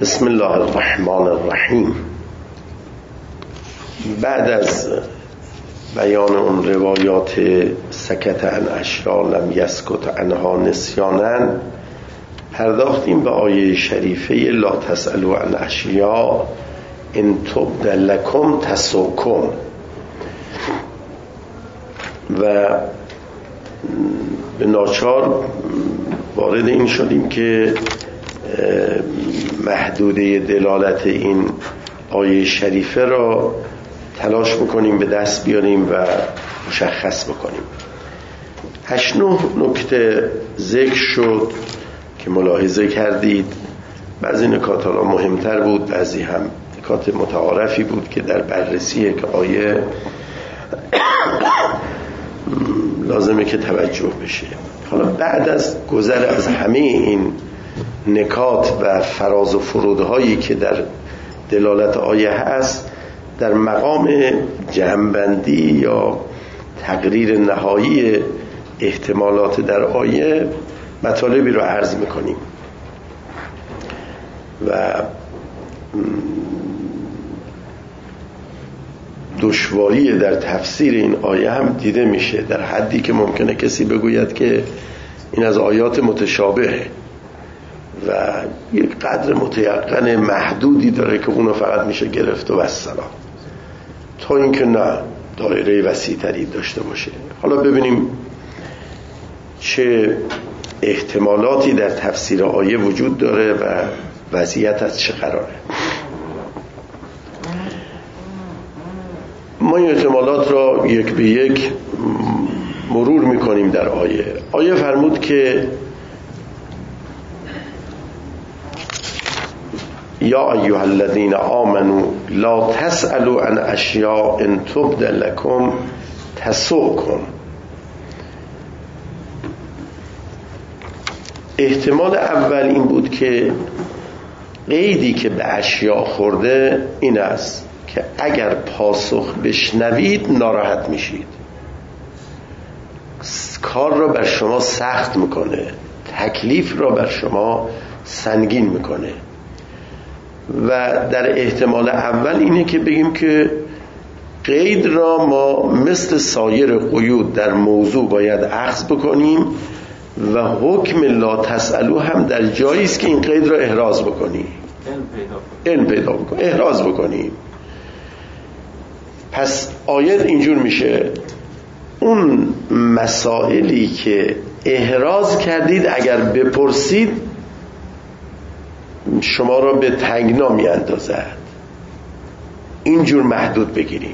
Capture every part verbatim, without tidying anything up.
بسم الله الرحمن الرحیم. بعد از بیان اون روایات سکت عن اشیاء لم یسکت عنها نسیانا، پرداختیم به آیه شریفه لا تسألوا عن اشیاء ان تبد لکم تسؤکم و به ناچار وارد این شدیم که محدوده دلالت این آیه شریفه را تلاش بکنیم به دست بیاریم و مشخص بکنیم. هشت نه نکته ذکر شد که ملاحظه کردید. بعضی نکات ها مهمتر بود، بعضی هم نکات متعارفی بود که در بررسی یک آیه لازمه که توجه بشه. حالا بعد از گذر از همه این نکات و فراز و فرودهایی که در دلالت آیه هست، در مقام جمع‌بندی یا تقریر نهایی احتمالات در آیه مطالبی رو عرض میکنیم و دشواری در تفسیر این آیه هم دیده میشه، در حدی که ممکنه کسی بگوید که این از آیات متشابهه و یک قدر متیقن محدودی داره که اونو فقط میشه گرفت و والسلام، تا اینکه نه دایره وسیع تری داشته باشه. حالا ببینیم چه احتمالاتی در تفسیر آیه وجود داره و وضعیت از چه قراره. ما این احتمالات را یک به یک مرور میکنیم در آیه. آیه فرمود که یا ایها الذین آمنوا لا تسألوا عن اشیاء ان تبد لکم تسؤکم. احتمال اول این بود که قیدی که به اشیاء خورده این است که اگر پاسخ بشنوید ناراحت میشید، کار را بر شما سخت میکنه، تکلیف را بر شما سنگین میکنه. و در احتمال اول اینه که بگیم که قید را ما مثل سایر قیود در موضوع باید اخذ بکنیم و حکم لا تسألوا هم در جایی است که این قید را احراز بکنیم، علم پیدا بکنیم، احراز بکنیم. پس آیت اینجور میشه اون مسائلی که احراز کردید اگر بپرسید شما را به تنگنا می اندازد، اینجور محدود بگیریم.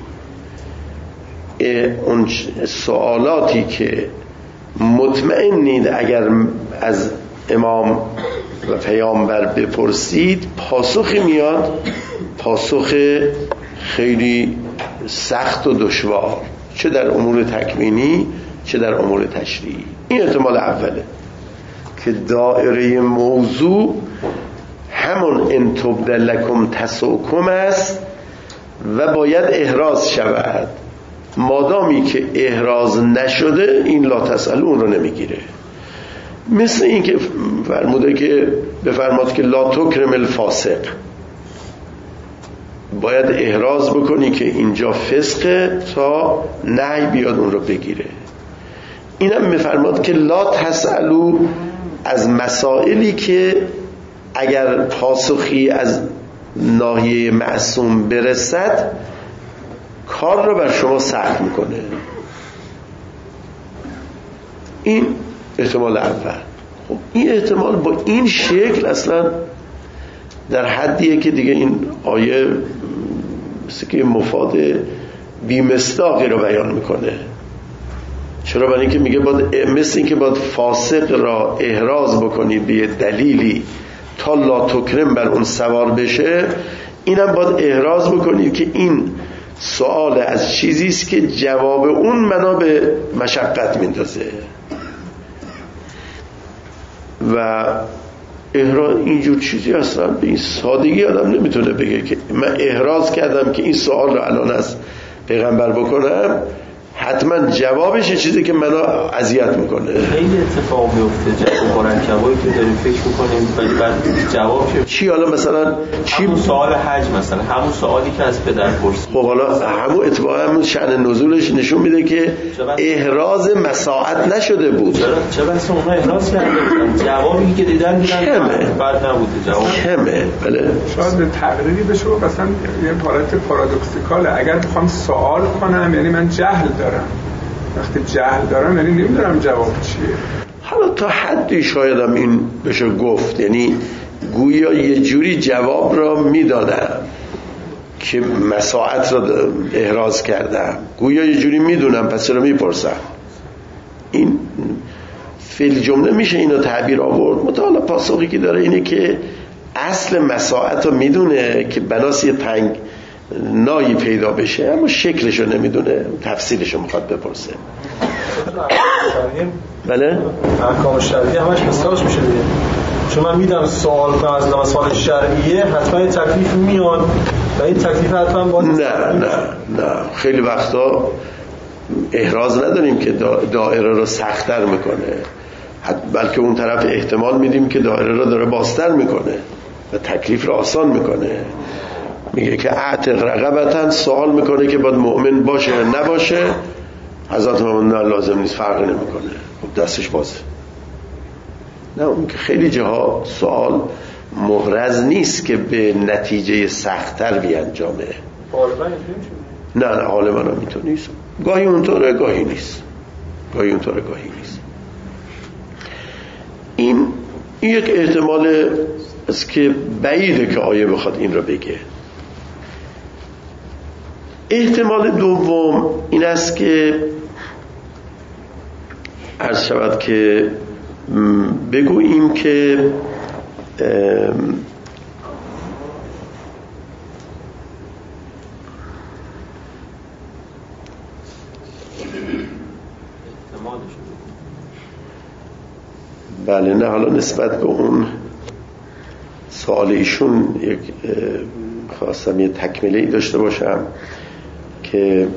اون سوالاتی که مطمئنید اگر از امام و پیامبر بپرسید پاسخی میاد، پاسخ خیلی سخت و دشوار، چه در امور تکوینی چه در امور تشریعی. این احتمال اوله که دایره موضوع همون ان تبد لکم تسؤکم است و باید احراز شود. مادامی که احراز نشده این لا تسألوا اون رو نمیگیره. مثل این که فرموده که بفرماد که لا تکرم الفاسق، باید احراز بکنی که اینجا فسقه تا نهی بیاد اون رو بگیره. اینم میفرماد که لا تسألوا از مسائلی که اگر پاسخی از ناحیه معصوم برسد کار رو بر شما سخت میکنه. این احتمال اول. خب این احتمال با این شکل اصلا در حدیه که دیگه این آیه مثل که مفاد بیمصداقی رو بیان میکنه. چرا؟ برای اینکه میگه باید مثل اینکه باید فاسق را احراز بکنید به یه دلیلی تا لا تکرم بر اون سوار بشه، اینم باید احراز بکنید که این سوال از چیزی است که جواب اون منو به مشقت میندازه و احراز اینجور چیزی اصلا به این سادگی آدم نمیتونه بگه که من احراز کردم که این سوال رو الان از پیغمبر بکنم، حتما جوابش چیزی که منو اذیت میکنه. خیلی اتفاق میفته جواب مرکبایی که داریم فکر میکنیم ولی بعد جواب که چی؟ حالا مثلا چی؟ همون سوال حج مثلا، همون سوالی که از پدر پرسید. خب حالا همون اتفاقا همون شأن نزولش نشون میده که احراز مساعد نشده بود. چرا چه بس اونها احراز کرده بودن، جوابی که دیدن دیدن بعد نبوده جواب کمه. بله شاید به تقریری بشه مثلا یه حالت پارادوکسیکاله. اگر بخوام سوال کنم یعنی من جهل دارم، وقتی جهل دارم یعنی نمیدونم جواب چیه. حالا تا حدی شایدم این بشه گفت، یعنی گویا یه جوری جواب را میدادم که مساعت را احراز کردم، گویا یه جوری میدونم پس چرا میپرسم. این فیل جمله میشه اینو تعبیر آورد. مطالعه پاسخی که داره اینه که اصل مساعت رو میدونه که بناس یه تنگ نایی پیدا بشه، اما شکلشو نمیدونه، تفصیلشو میخواد بپرسه. بله؟ احکام شرعی همش مثالش میشه دیگه. چون من میدم سوال کنم از مسائل شرعیه حتما این تکلیف میاد و این تکلیف حتما با نه نه نه خیلی وقتا احراز نداریم که دائره رو سخت‌تر میکنه، بلکه اون طرف احتمال میدیم که دائره رو داره بازتر میکنه و تکلیف رو آسان میکنه. میگه که اعتق رقبتن، سوال میکنه که باید مؤمن باشه یا نباشه. حضرت محمد نه لازم نیست، فرقی نمیکنه، خب دستش بازه. نه اون که خیلی جاها سوال محرز نیست که به نتیجه سخت‌تر بیانجامه. نه نه غالبا هم اینطور نیست، گاهی اونطوره گاهی نیست، گاهی اونطوره گاهی نیست. این یک احتمال است که بعیده که آیه بخواد این را بگه. احتمال دوم این است که عرض شود که بگوییم که بله نه حالا نسبت به اون سوال ایشون یک خواستم یه تکمیلی داشته باشم که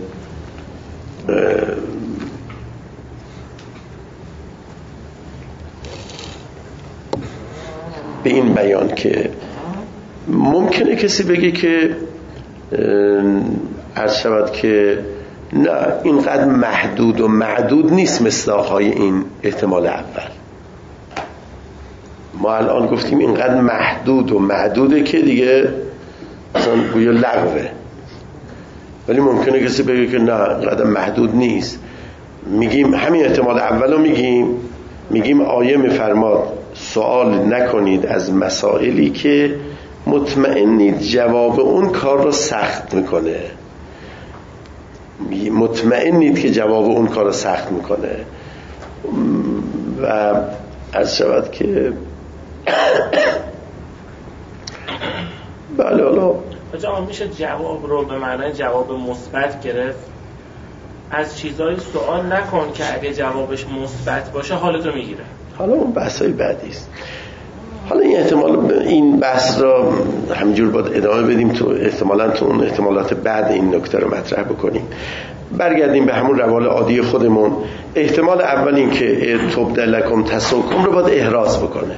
به این بیان که ممکنه کسی بگه که عرض شود که نه اینقدر محدود و معدود نیست مصداق‌های این احتمال اول. ما الان گفتیم اینقدر محدود و معدوده که دیگه مثلا گویا لغوه، ولی ممکنه کسی بگه که نه اینقدر محدود نیست. میگیم همین احتمال اولو میگیم میگیم آیه میفرماد سوال نکنید از مسائلی که مطمئنید جواب اون کار رو سخت میکنه، مطمئنید که جواب اون کار رو سخت میکنه. و عرض شود که بله حالا آجا میشه جواب رو به معنای جواب مثبت گرفت؟ از چیزای سوال نکن که اگه جوابش مثبت باشه حالتو میگیره. حالا اون بحثای بعدی است. حالا این احتمال این بحث را همینجور باید ادامه بدیم، تو احتمالاً تو اون احتمالات بعد این نکته رو مطرح بکنیم. برگردیم به همون روال عادی خودمون. احتمال اول این که تبدل لکم تسوکم رو باید احراز بکنه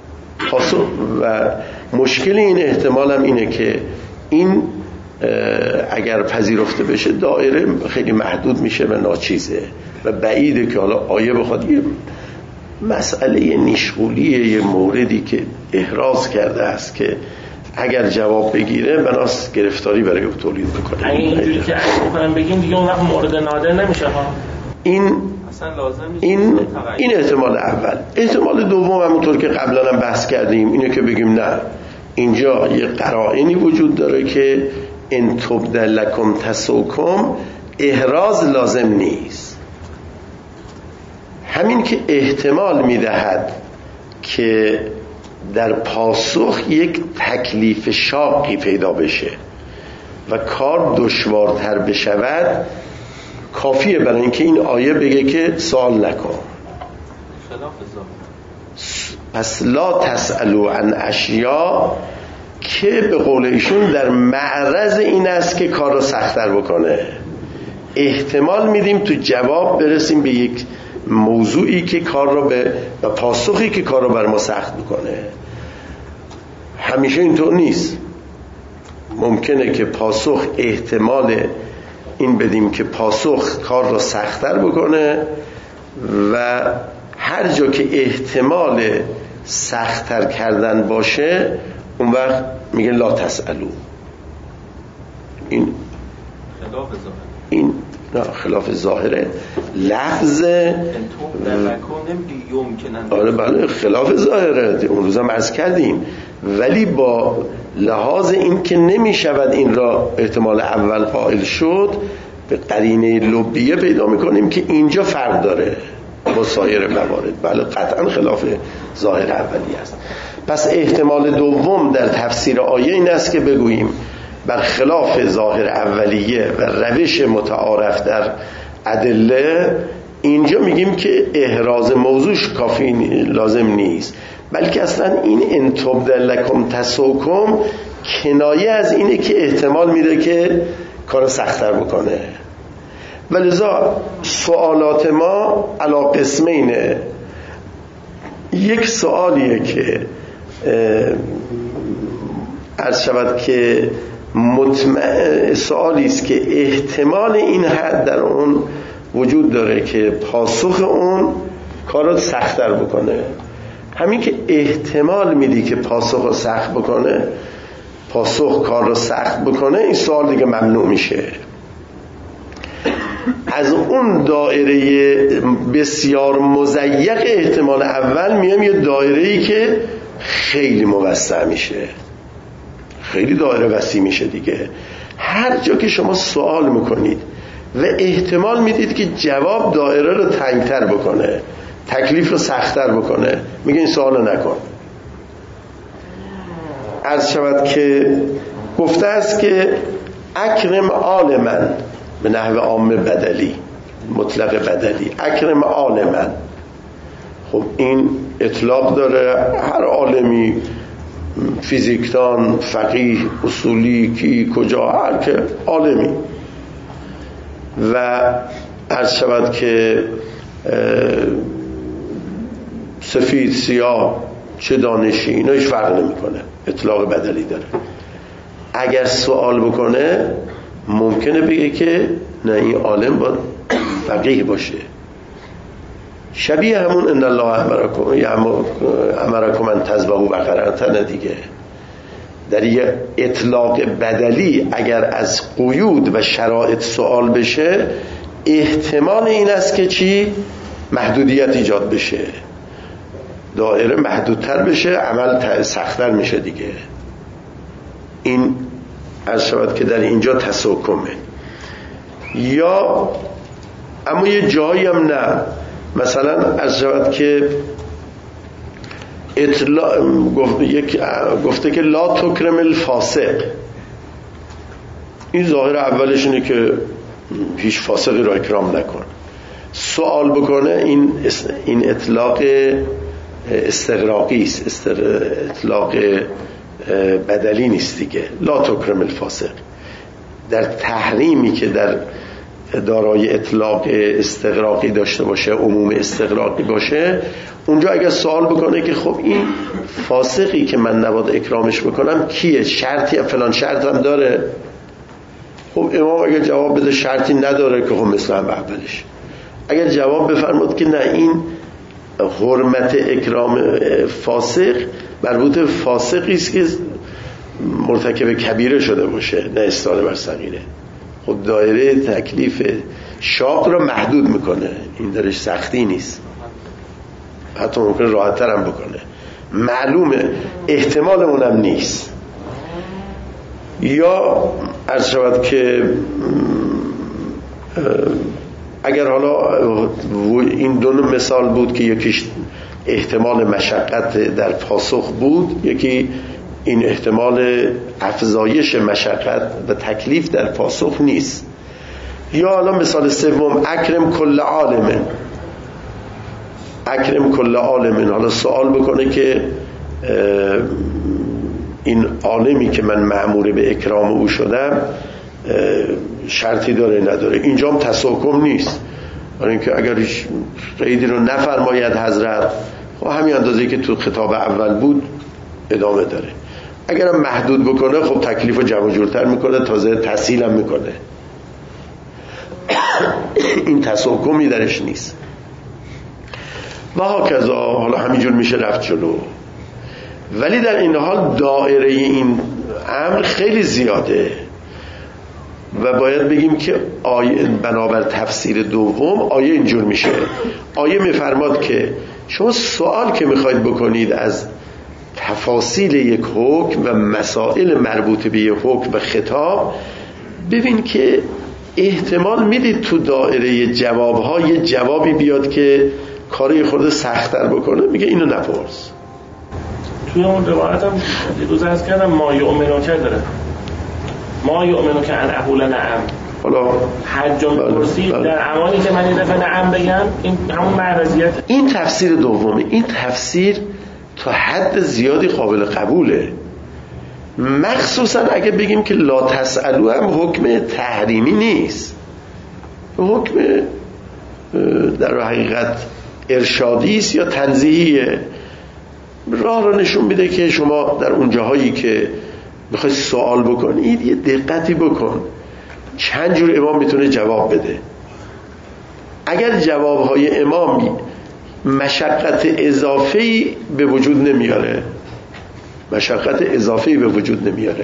و مشکل این احتمال هم اینه که این اگر پذیرفته بشه دایره خیلی محدود میشه و ناچیزه و بعیده که حالا آیه بخواد یه مسئله نیشغولیه، یه موردی که احراز کرده است که اگر جواب بگیره بناس گرفتاری برای او تولید بکنه. اگه اینجوری که اگه بگیم دیگه اون وقت مورد نادر نمیشه ها. این این این احتمال اول. احتمال دوم همونطور که قبلا هم بحث کردیم اینه که بگیم نه اینجا یه قرائنی وجود داره که ان تبدل لکم تسوکم احراز لازم نیست. همین که احتمال میدهد که در پاسخ یک تکلیف شاقی پیدا بشه و کار دشوارتر بشود کافیه برای اینکه این آیه بگه که سوال نکن. پس لا تسألوا عن اشیاء که به قول ایشون در معرض این است که کار رو سخت‌تر بکنه. احتمال میدیم تو جواب برسیم به یک موضوعی که کار رو به و پاسخی که کار رو بر ما سخت بکنه. همیشه اینطور نیست. ممکنه که پاسخ احتمال این بدیم که پاسخ کار رو سخت‌تر بکنه و هر جا که احتمال سخت‌تر کردن باشه اون وقت میگه لا تسألو. این خلاف ظاهر این نه خلاف ظاهره لفظ آره بله خلاف ظاهره، اون روزا عرض کردیم. ولی با لحاظ این که نمی شود این را احتمال اول قائل شد، به قرینه لبیه پیدا میکنیم که اینجا فرق داره با سایر موارد. بله قطعا خلاف ظاهر اولی است. پس احتمال دوم در تفسیر آیه این است که بگوییم بر خلاف ظاهر اولیه و روش متعارف در ادله، اینجا میگیم که احراز موضوعش کافی لازم نیست، بلکه اصلا این ان تبدل لکم تسؤکم کنایه از اینه که احتمال میده که کار سخت‌تر بکنه. ولذا سوالات ما علی قسمینه. یک سوالیه که عرض شود که مطمئن سوالی است که احتمال این حد در اون وجود داره که پاسخ اون کارو سخت‌تر بکنه. همین که احتمال میدی که پاسخ رو سخت بکنه، پاسخ کار رو سخت بکنه، این سوال دیگه ممنوع میشه. از اون دایره بسیار مضیق احتمال اول میام یه دایره‌ای که خیلی موسع میشه، خیلی دایره وسیع میشه دیگه. هر جا که شما سوال میکنید و احتمال میدید که جواب دایره رو تنگتر بکنه، تکلیف رو سختتر بکنه، میگه این سوال رو نکن. عرض شود که گفته است که اکرم عالما به نحو عام بدلی، مطلق بدلی، اکرم عالما. خب این اطلاق داره، هر عالمی، فیزیکدان، فقیه، اصولی، کی کجا، هر که عالمی. و عرض شود که سفید، سیاه، چه دانشی، اینا هیچ فرق نمی کنه، اطلاق بدلی داره. اگر سوال بکنه ممکنه بگه که نه این عالم باید فقیه باشه. شبیه همون ان الله امرکم امرکم ان تذبحوا بقرة دیگه. در یه اطلاق بدلی اگر از قیود و شرایط سوال بشه، احتمال این است که چی؟ محدودیت ایجاد بشه، دایره محدودتر بشه، عمل سخت‌تر میشه دیگه. این عرض شود که در اینجا تسوکمه. یا اما یه جایی هم نه، مثلا عرض شود که اطلاع گفته که لا تکرم الفاسق. این ظاهر اولش اینه که هیچ فاسقی را اکرام نکن. سوال بکنه این این اطلاق استغراقی است، اطلاق بدلی نیست دیگه. لا تکرم الفاسق در تحریمی که در دارای اطلاق استغراقی داشته باشه، عموم استغراقی باشه، اونجا اگر سوال بکنه که خب این فاسقی که من نباید اکرامش بکنم کیه؟ شرطی فلان شرط هم داره؟ خب امام اگر جواب بده شرطی نداره که خب مثل هم اولش. اگر جواب بفرماد که نه این حرمت اکرام فاسق مربوط فاسقی است که مرتکب کبیره شده باشه، نه استعانه بر صغیره. خب دایره تکلیف شاق رو محدود میکنه، این درش سختی نیست، حتی ممکنه راحت تر هم بکنه. معلومه احتمال اونم نیست. یا عرض شود که اگر حالا این دو مثال بود که یکیش احتمال مشقت در پاسخ بود، یکی این احتمال افزایش مشقت و تکلیف در پاسخ نیست. یا حالا مثال سوم اکرم کل عالم، اکرم کل عالم، حالا سوال بکنه که این عالمی که من مأمور به اکرام او شدم شرطی داره نداره. اینجا هم تساکم نیست، برای اینکه اگر قیدی رو نفرماید حضرت، خب همین اندازه‌ای که تو خطاب اول بود ادامه داره. اگرم محدود بکنه خب تکلیف رو جمع جورتر میکنه، تازه تسهیل هم میکنه. این تساکمی درش نیست. و هاکذا، حالا همینجور میشه رفت جلو. ولی در این حال دایره این امر خیلی زیاده و باید بگیم که آیه بنابر تفسیر دوم آیه اینجور میشه. آیه میفرماد که شما سوال که میخواید بکنید از تفاصیل یک حکم و مسائل مربوط به یک حکم و خطاب، ببین که احتمال میدید تو دایره جوابها یه جوابی بیاد که کاری خود سخت‌تر بکنه. میگه اینو نپرس. توی اون روایت هم دیروز عرض کردم ما یؤمنو که داره، ما یؤمنو که ان اقول نعم. حالا حجم پرسید در امانی که من این دفعه نعم بگم، این همون معرضیت. این تفسیر دومه. این تفسیر تا حد زیادی قابل قبوله، مخصوصا اگه بگیم که لا تسألو هم حکم تحریمی نیست، حکم در حقیقت ارشادی است یا تنزیهیه. راه رو نشون میده که شما در اون جاهایی که میخوای سوال بکنید یه دقتی بکن، چند جور امام میتونه جواب بده. اگر جوابهای امام مشقت اضافه‌ای به وجود نمیاره، مشقت اضافه‌ای به وجود نمیاره،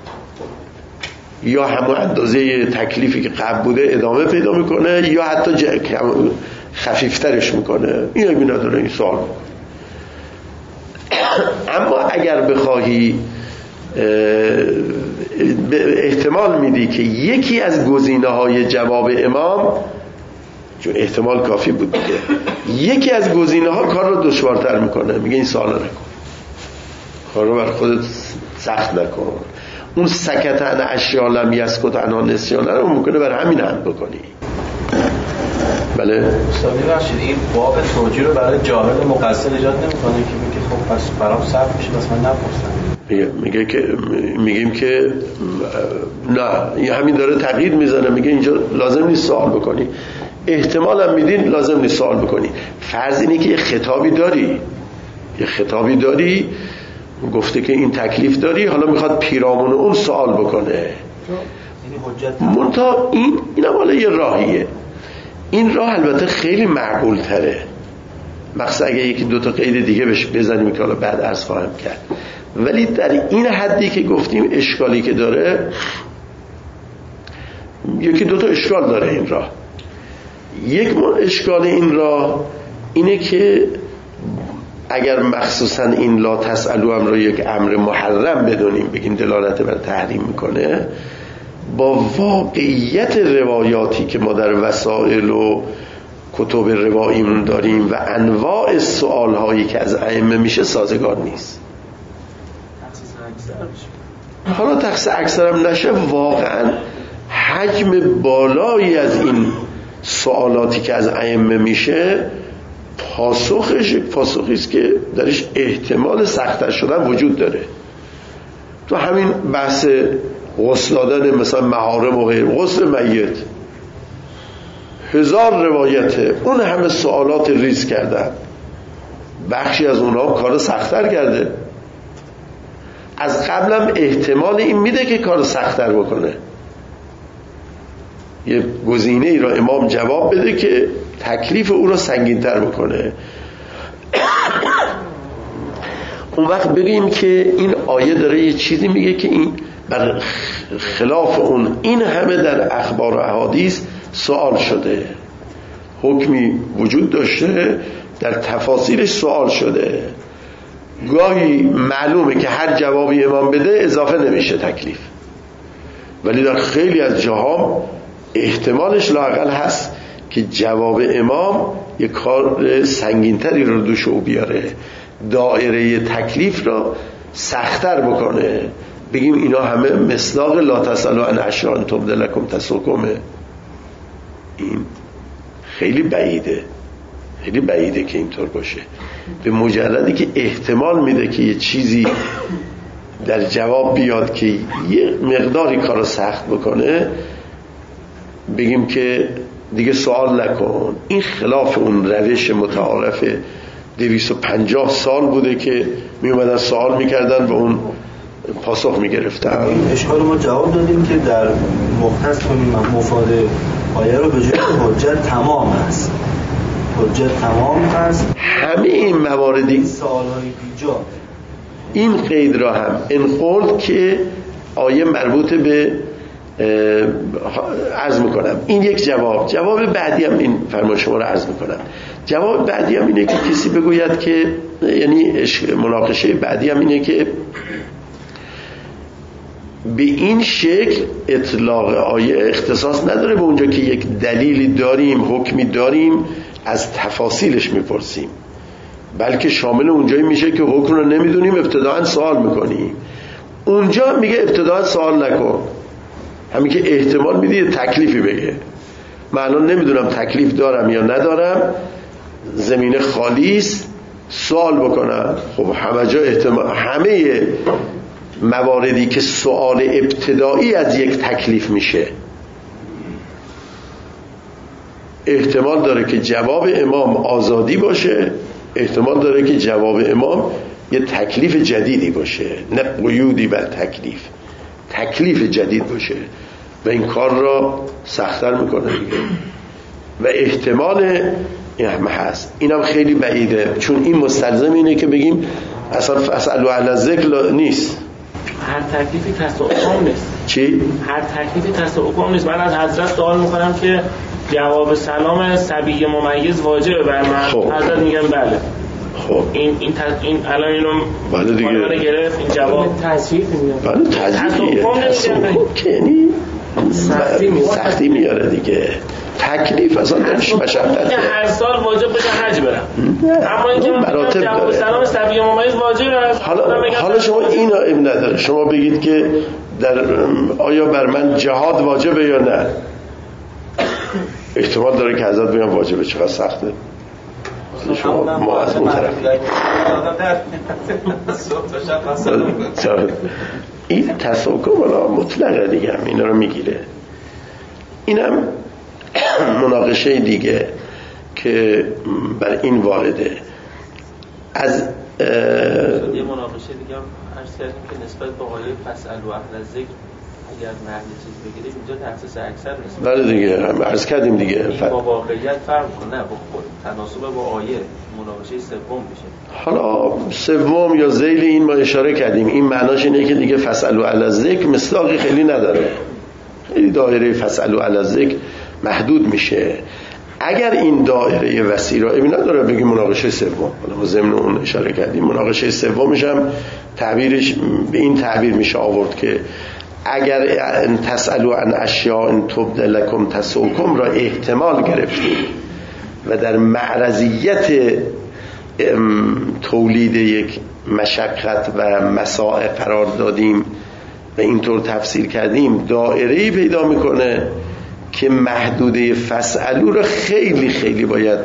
یا همون اندازه تکلیفی که قبل بوده ادامه پیدا میکنه یا حتی خفیفترش میکنه، این اگه نداره این سوال میکنه. اما اگر بخواهی احتمال میدی که یکی از گزینه‌های جواب امام، چون احتمال کافی بود دیگه، یکی از گزینه‌ها کار رو دشوارتر میکنه، میگه این سوال نکن، کار رو بر خودت سخت نکن. اون سکت عن اشیاء لم یسکت عنها نسیان رو ممکنه بر همین هم بکنی. بله استاد ببخشید این باب توجیه رو برای جاهل مقصر ایجاد نمی‌کنه که میگه خب پس برام سخت میشه بس من نپرسم. میگه میگه که میگیم که نه، این همین داره تغییر میزنه، میگه اینجا لازم نیست سوال بکنی، احتمال هم میدین لازم نیست سوال بکنی. فرض اینه که یه خطابی داری، یه خطابی داری گفته که این تکلیف داری، حالا میخواد پیرامون اون سوال بکنه. یعنی منتها این این هم حالا یه راهیه. این راه البته خیلی معقول تره، مخصوصا اگه یکی دوتا قید دیگه بهش بزنیم که حالا بعد عرض خواهم کرد. ولی در این حدی که گفتیم اشکالی که داره، یکی دوتا اشکال داره این راه. یک اشکال این راه اینه که اگر مخصوصا این لا تسألو هم رو یک امر محرم بدونیم، بگیم دلالت بر تحریم میکنه، با واقعیت روایاتی که ما در وسائل و کتب رواییمون داریم و انواع سوال هایی که از ائمه میشه سازگار نیست. حالا تخصیص اکثرم نشه، واقعا حجم بالایی از این سوالاتی که از ائمه میشه پاسخش پاسخی است که درش احتمال سخت‌تر شدن وجود داره. تو همین بحث غسل دادن مثلا محارم و غیر، غسل میت هزار روایته، اون همه سوالات ریز کردن، بخشی از اونها کار سخت‌تر کرده، از قبلم احتمال این میده که کار سخت‌تر بکنه، یه گزینه ای را امام جواب بده که تکلیف او را سنگین‌تر بکنه. اون وقت بگیم که این آیه داره یه چیزی میگه که این بر خلاف اون این همه در اخبار و احادیث سوال شده، حکمی وجود داشته در تفاصیلش سوال شده، گاهی معلومه که هر جوابی امام بده اضافه نمیشه تکلیف، ولی در خیلی از جاها احتمالش لااقل هست که جواب امام یک کار سنگینتری رو دوش او بیاره، دایره تکلیف را سخت‌تر بکنه. بگیم اینا همه مصداق لا تسألو عن اشیاء تبد لکم تسؤکم. این خیلی بعیده، خیلی بعیده که اینطور باشه. به مجردی که احتمال میده که یه چیزی در جواب بیاد که یه مقداری کارو سخت بکنه، بگیم که دیگه سوال نکن. این خلاف اون روش متعارف دویست و پنجاه سال بوده که می اومدن سوال میکردن و اون پاسخ میگرفتن. این اشکال ما جواب دادیم که در مختص کنیم مفاد آیه رو به جای حجت تمام است، حجت تمام است. همه این مواردی سوالهای بیجا این قید را هم انقل که آیه مربوط به عرض میکنم. این یک جواب. جواب بعدی هم این فرمان شما را عرض میکنم. جواب بعدی هم اینه که کسی بگوید که، یعنی مناقشه بعدی هم اینه که به این شکل اطلاق آیه اختصاص نداره به اونجا که یک دلیلی داریم، حکمی داریم، از تفاصیلش میپرسیم، بلکه شامل اونجایی میشه که حکم رو نمیدونیم ابتداعا سوال میکنیم. اونجا میگه ابتداعا سوال نکن، همین که احتمال میدی تکلیفی بگه. من الان نمیدونم تکلیف دارم یا ندارم، زمینه خالی است، سوال بکنم. خب همه جا احتمال، همه مواردی که سوال ابتدایی از یک تکلیف میشه، احتمال داره که جواب امام آزادی باشه، احتمال داره که جواب امام یه تکلیف جدیدی باشه، نه قیودی بر تکلیف، تکلیف جدید باشه و این کار را سخت‌تر میکنه دیگه. و احتمال این هم هست. اینم خیلی بعیده، چون این مستلزم اینه که بگیم اصلا فاسألوا اهل الذکر نیست. هر تکلیفی تصاحب نیست. چی؟ هر تکلیفی تصاحب نیست. من از حضرت سوال میکنم که جواب سلام صبی ممیز واجبه بر من. خب. حضرت میگم بله. خب این این تص... این الان اینو بله دیگه من گرفت این جواب تصحیح میاد. بله تصحیح تصحیح یعنی سختی میاره. سختی میاره دیگه. تکلیف اصلا درش مشقته. هر سال واجب بشه حج برم. اما اینکه مراتب جواب سلام صبی ممیز واجب است. حالا حالا شما اینا اب نداره. شما بگید که در آیا بر من جهاد واجبه یا نه؟ احتمال داره که حضرت بگم واجبه. چقدر سخته. شما ما از اون طرف این تساکم ولی مطلقه دیگه، هم اینا رو میگیره. اینم مناقشه دیگه که بر این وارده. از یه مناقشه دیگه هم عرض کردیم که نسبت به آیه فاسألوا اهل الذکر اگر محل چیز بگیریم اینجا تخصیص اکثر نیست. بله دیگه هم عرض کردیم دیگه. این با واقعیت فرق کنه، با خود تناسب با آیه مناقشه سوم میشه. حالا سوم یا ذیل این ما اشاره کردیم، این معناش اینه که دیگه فاسألوا اهل الذکر مصداقی خیلی نداره، خیلی دایره فاسألوا اهل الذکر محدود میشه. اگر این دایره وسیع را ابی نداره بگیم مناقشه سوم، حالا ما ضمن اون اشاره کردیم مناقشه سومش هم تعبیرش به این تعبیر میشه آورد که اگر تسألوا عن اشیاء ان تبد لکم تسؤکم را احتمال گرفتیم و در معرضیت تولید یک مشقت و مساعی قرار دادیم و اینطور تفسیر کردیم، دایره‌ای پیدا میکنه که محدوده فاسألوا را خیلی خیلی باید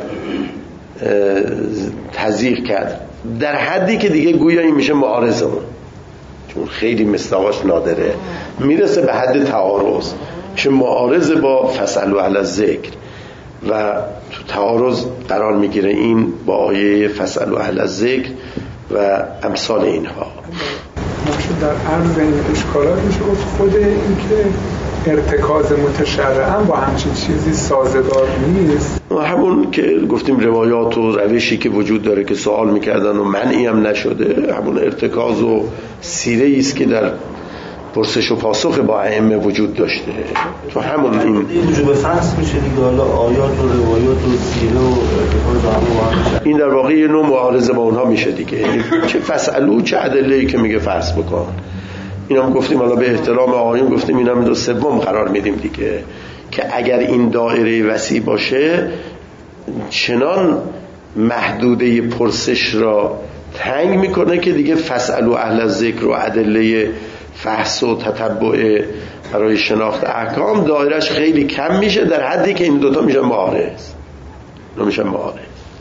تضییق کرد، در حدی که دیگه گویا این میشه معارضمون، چون خیلی مصداقش نادره، میرسه به حد تعارض، میشه معارض با فاسألوا اهل الذکر و تو تعارض قرار میگیره این با آیه فاسألوا اهل الذکر و امثال اینها. نقشه در عرض این اشکالات میشه گفت خود این که ارتکاز متشرعا با همچین چیزی سازگار نیست. همون که گفتیم روایات و روشی که وجود داره که سوال میکردن و منعی هم نشده، همون ارتکاز و سیره است که در پرسش و پاسخ با ائمه وجود داشته. تو همون این وجوب فحص میشه دیگه، حالا آیات و روایات و سیره و ارتکاز هم این در واقع یه نوع معارضه با اونها میشه دیگه. چه فاسألوا چه ادله‌ای که میگه فرض بکن. اینا هم گفتیم حالا به احترام آقایون گفتیم اینا هم دو سوم قرار میدیم دیگه، که اگر این دایره وسیع باشه چنان محدوده پرسش را تنگ میکنه که دیگه فاسألوا اهل الذکر و ادله فحص و تتبع برای شناخت احکام دایرش خیلی کم میشه، در حدی که این دوتا میشن معارض نمیشن معارض.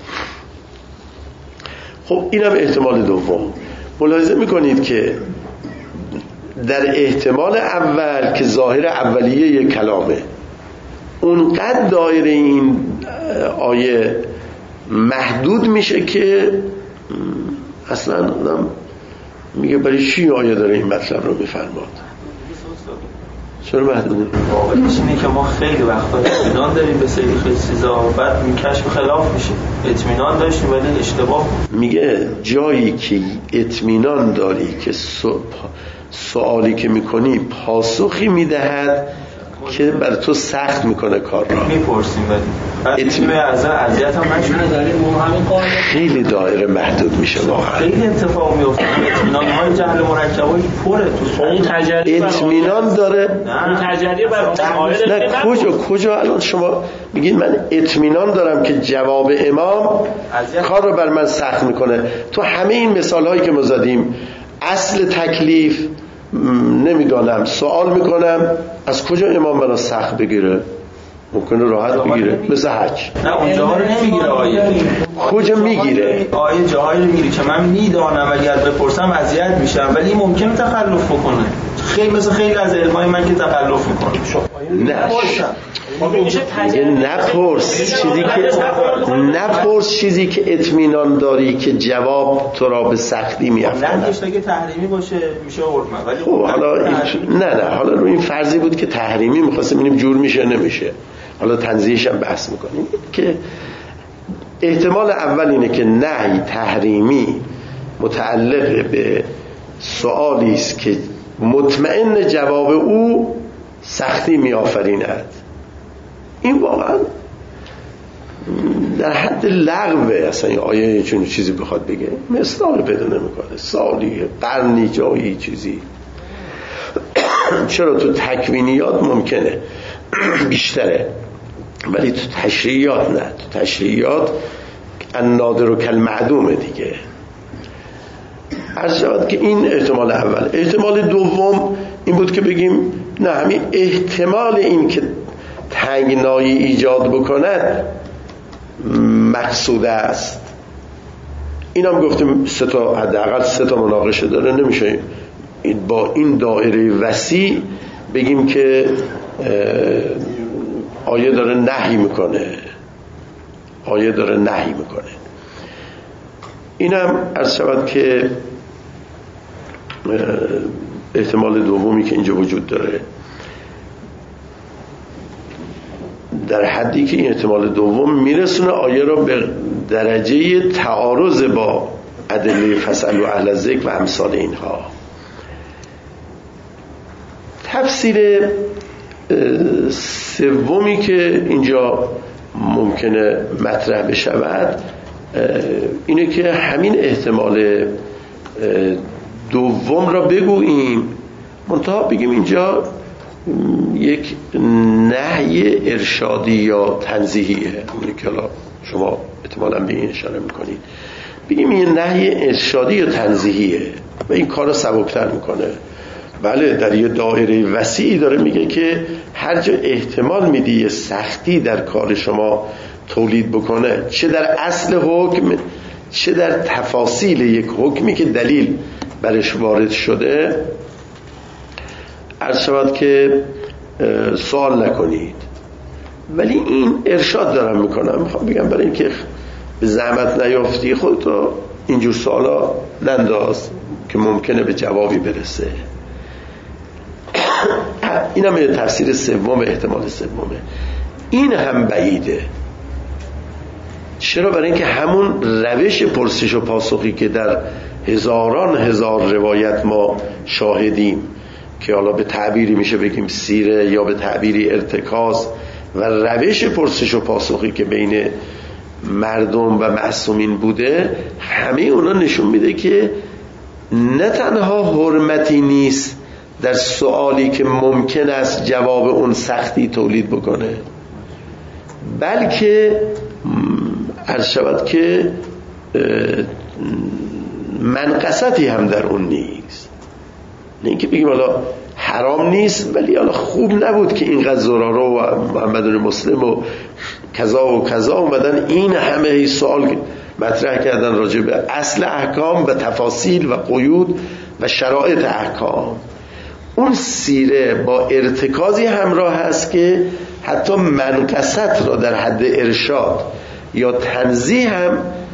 خب اینم احتمال دوم. ملاحظه میکنید که در احتمال اول که ظاهر اولیه یک کلامه، اونقدر دایره این آیه محدود میشه که اصلا آدم میگه برای چی آیه داره این مطلب رو میفرماد. چرا محدوده؟ واقعیش اینه که ما خیلی وقتا اطمینان داریم به سری خیلی چیزا، بعد میکشف خلاف میشه. اطمینان داشتیم ولی اشتباه. میگه جایی که اطمینان داری که سوالی که میکنی پاسخی میدهد که بر تو سخت میکنه کار را میپرسیم ولی اطمینان از اذیت هم نشونه. خیلی دایره محدود میشه واقعا. خیلی اتفاق میفته. اطمینان های جهل مرکبای پره تو اون تجربه اطمینان داره. اون تجربه بر نه کجا کجا الان شما میگید من اطمینان دارم که جواب امام کار رو بر من سخت میکنه. تو همه این مثال هایی که ما زدیم اصل تکلیف نمیدانم، سوال میکنم از کجا امام منو سخت بگیره؟ ممکنه راحت بگیره مثل حج. نه اونجاها رو نمیگیره آیه. کجا میگیره؟ آیه جاهایی رو میگیره که من میدانم اگر بپرسم اذیت میشم ولی ممکنه تخلف بکنه. خیلی مثل خیلی از علمای من که تخلف میکنه. نه نپرس چیزی که نپرس چیزی که اطمینان داری که جواب تو را به سختی میافکند. نه اگه تحریمی باشه میشه حرمت ولی خب حالا نه نه حالا رو این فرضی بود که تحریمی می‌خواستیم ببینیم جور میشه نمیشه. حالا تنزیهش هم بحث میکنیم که احتمال اول اینه که نهی تحریمی متعلق به سوالی است که مطمئن جواب او سختی میآفریند. این واقعا در حد لغوه. اصلا این آیه چون چیزی بخواد بگه مثال پیدا نمیکنه. سالی قرنی جایی چیزی چرا تو تکوینیات ممکنه بیشتره ولی تو تشریعات نه. تو تشریعات النادر و کالمعدومه دیگه. عرض شود که این احتمال اول. احتمال دوم این بود که بگیم نه همین احتمال این که تنگنایی ایجاد بکند مقصود است. این هم گفتیم سه تا حداقل سه تا مناقشه داره. نمیشه با این دایره وسیع بگیم که آیه داره نهی میکنه آیه داره نهی میکنه. اینم عرض شود که احتمال دومی که اینجا وجود داره در حدی که این احتمال دوم میرسونه آیه را به درجه تعارض با ادله فسألوا اهل الذکر و امثال اینها. تفسیر سومی که اینجا ممکنه مطرح بشود اینه که همین احتمال دوم را بگوییم منتها بگیم اینجا یک نهی ارشادی یا تنزیهیه. اونی که شما احتمالاً به این اشاره میکنید. بگیم این نهی ارشادی یا تنزیهیه و این کار رو سبکتر میکنه. بله در یه دایره وسیعی داره میگه که هر جا احتمال میدی سختی در کار شما تولید بکنه، چه در اصل حکم چه در تفاصیل یک حکمی که دلیل برش وارد شده، عرض شود که سوال نکنید. ولی این ارشاد دارم میکنم، میخوام بگم برای اینکه به زحمت نیافتی خودتو اینجور سوالا ننداز که ممکنه به جوابی برسه. این هم تفسیر سوم، احتمال سومه. این هم بعیده. چرا؟ برای اینکه همون روش پرسش و پاسخی که در هزاران هزار روایت ما شاهدیم که حالا به تعبیری میشه بگیم سیره یا به تعبیری ارتکاز و روش پرسش و پاسخی که بین مردم و معصومین بوده، همه اونا نشون میده که نه تنها حرمتی نیست در سوالی که ممکن است جواب اون سختی تولید بکنه، بلکه عرض شود که منقصتی هم در اون نیست. نه اینکه بگیم حالا حرام نیست ولی حالا خوب نبود که اینقدر زراره و محمد مسلم و کذا و کذا اومدن این همه سوال مطرح کردن راجع به اصل احکام و تفاصیل و قیود و شرایط احکام. اون سیره با ارتکازی همراه هست که حتی منقصت را در حد ارشاد یا تنزیه هم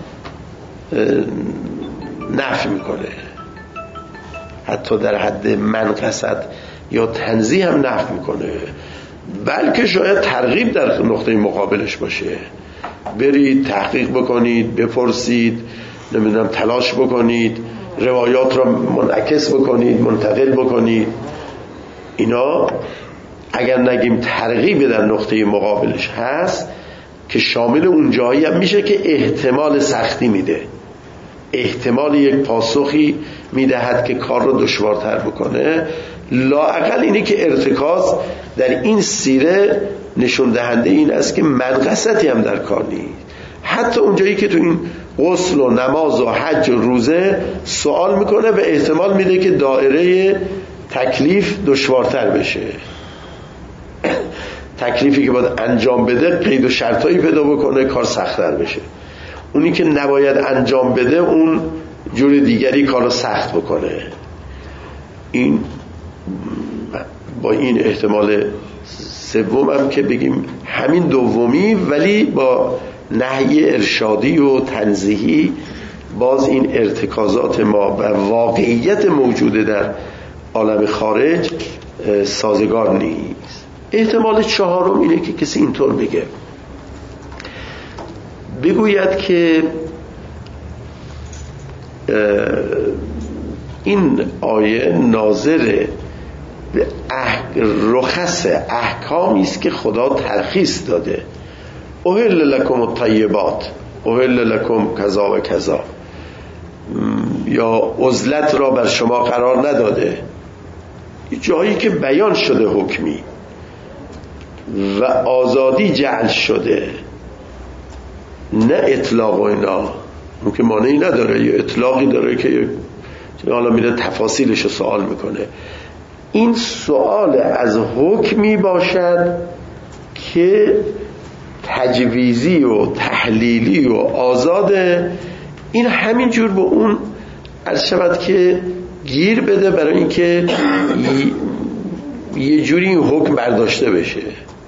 نفی میکنه، حتی در حد منقصت یا تنزیه هم نفی میکنه، بلکه شاید ترغیب در نقطه مقابلش باشه. برید تحقیق بکنید، بپرسید، نمیدونم تلاش بکنید، روایات را منعکس بکنید، منتقل بکنید. اینا اگر نگیم ترغیب در نقطه مقابلش هست که شامل اون جایی هم میشه که احتمال سختی میده، احتمال یک پاسخی میدهد که کار رو دشوارتر بکنه. لااقل اینه که ارتکاز در این سیره نشون دهنده این است که منقصتی هم در کار نیست. حتی اونجایی که تو این غسل و نماز و حج و روزه سوال میکنه و احتمال میده که دایره تکلیف دشوارتر بشه، تکلیفی که باید انجام بده قید و شرطایی پیدا بکنه، کار سخت‌تر بشه. اونی که نباید انجام بده اون جور دیگری کارو سخت بکنه. این با این احتمال سوم هم که بگیم همین دومی، ولی با نهی ارشادی و تنزیهی باز این ارتکازات ما و واقعیت موجوده در عالم خارج سازگار نیست. احتمال چهارم اینه که کسی اینطور بگه، بگوید که این آیه ناظر به رخص احکامی است که خدا ترخیص داده. احل لکم الطیبات، احل لکم کذا و کذا، یا عزلت را بر شما قرار نداده. جایی که بیان شده حکمی و آزادی جعل شده، نه اطلاق و اینا، ممکن مانعی نداره، یه اطلاقی داره که حالا میره تفاصیلش رو سوال میکنه. این سوال از حکمی باشد که تجویزی و تحلیلی و آزاده، این همین جور به اون عرض شود که گیر بده برای اینکه یه جوری این حکم برداشته بشه.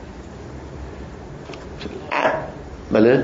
بله؟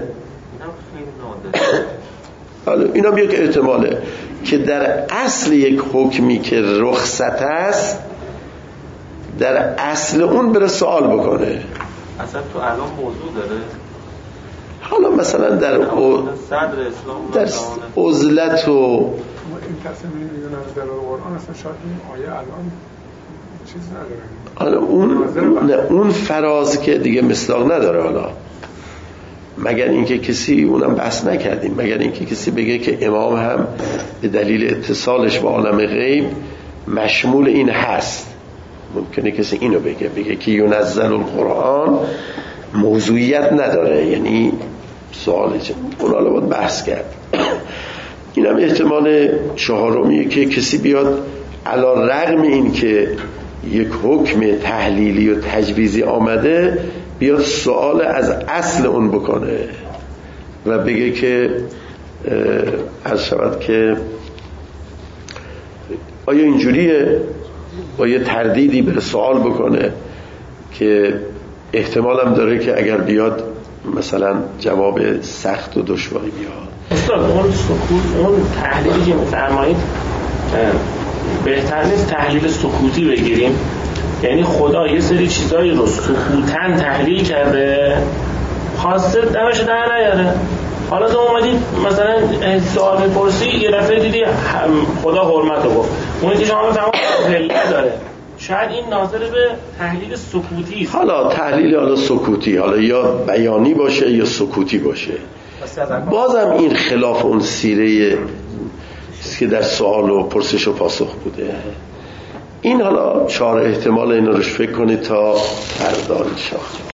حالا اینا هم یک احتماله که در اصل یک حکمی که رخصت است، در اصل اون بره سوال بکنه. اصلا تو الان موضوع داره. حالا مثلا در او... صدر اسلام در عزلت و این تصمیم میدونم در قرآن اصلا شاید این آیه الان چیز نداره. حالا اون نه اون فراز که دیگه مصداق نداره. حالا مگر اینکه کسی، اونم بحث نکردیم، مگر اینکه کسی بگه که امام هم به دلیل اتصالش با عالم غیب مشمول این هست. ممکنه کسی اینو بگه، بگه که ینزل القرآن موضوعیت نداره، یعنی سواله چه، اون حالا باید بحث کرد. این هم احتمال چهارمیه که کسی بیاد علی رغم این که یک حکم تحلیلی و تجویزی آمده، بیاد سوال از اصل اون بکنه و بگه که عرض شود که آیا اینجوریه، با یه تردیدی بره سوال بکنه که احتمال هم داره که اگر بیاد مثلا جواب سخت و دشواری بیاد. استاد اون سکوت، اون تحلیلی که می‌فرمایید بهتر نیست تحلیل سکوتی بگیریم؟ یعنی خدا یه سری چیزایی رو سکوتن تحلیل کرده، خواسته دمش در نیاره. حالا تو اومدید مثلا سوال می‌پرسی، یه دفعه دیدی خدا حرمت رو گفت، اونی که شما می‌فهمید علت داره، شاید این ناظر به تحلیل سکوتی است. حالا تحلیل حالا سکوتی، حالا یا بیانی باشه یا سکوتی باشه، بازم این خلاف اون سیره که در سوال و پرسش و پاسخ بوده. این حالا چهار احتمال، این رو فکر کنید تا فردا انشاءالله.